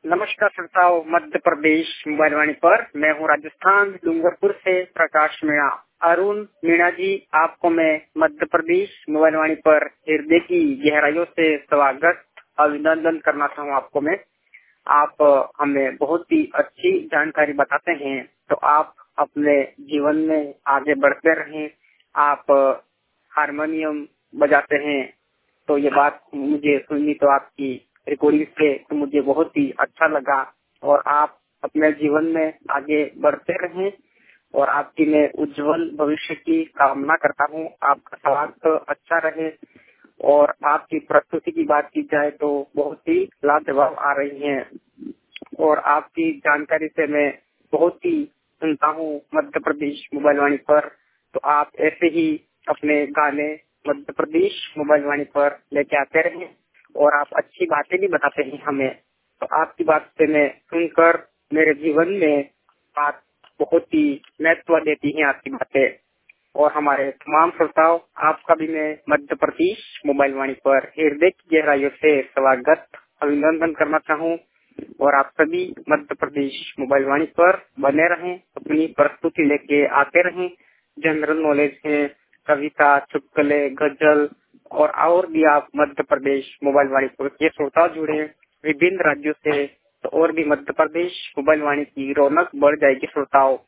नमस्कार श्रोताओं, मध्य प्रदेश मोबाइल वाणी पर मैं हूँ राजस्थान डूंगरपुर से प्रकाश मीणा। अरुण मीणा जी, आपको मैं मध्य प्रदेश मोबाइल वाणी पर हृदय की गहराइयों से स्वागत अभिनंदन करना चाहूँ। आपको मैं आप हमें बहुत ही अच्छी जानकारी बताते हैं, तो आप अपने जीवन में आगे बढ़ते रहें। आप हारमोनियम बजाते हैं, तो ये बात मुझे सुननी तो आपकी रिकॉर्डिंग से तो मुझे बहुत ही अच्छा लगा। और आप अपने जीवन में आगे बढ़ते रहें और आपकी मैं उज्जवल भविष्य की कामना करता हूँ। आपका स्वास्थ्य अच्छा रहे। और आपकी प्रस्तुति की बात की जाए तो बहुत ही लाजवाब आ रही है और आपकी जानकारी से मैं बहुत ही सुनता हूँ मध्य प्रदेश मोबाइल वाणी पर। तो आप ऐसे ही अपने गाने मध्य प्रदेश मोबाइल वाणी पर लेके आते रहें और आप अच्छी बातें भी बताते हैं हमें। तो आपकी बात से मैं सुनकर मेरे जीवन में बात बहुत ही महत्व देती है आपकी बातें। और हमारे तमाम श्रोताओं, आपका भी मैं मध्य प्रदेश मोबाइल वाणी पर हृदय की गहराइयों से स्वागत अभिनंदन करना चाहूँ। और आप सभी मध्य प्रदेश मोबाइल वाणी पर बने रहें, अपनी प्रस्तुति लेके आते रहें। जनरल नॉलेज है, कविता, चुटकुले, गजल और भी आप मध्य प्रदेश मोबाइल वाणी पर के श्रोता जुड़े विभिन्न राज्यों से, तो और भी मध्य प्रदेश मोबाइल वाणी की रौनक बढ़ जाएगी श्रोताओं।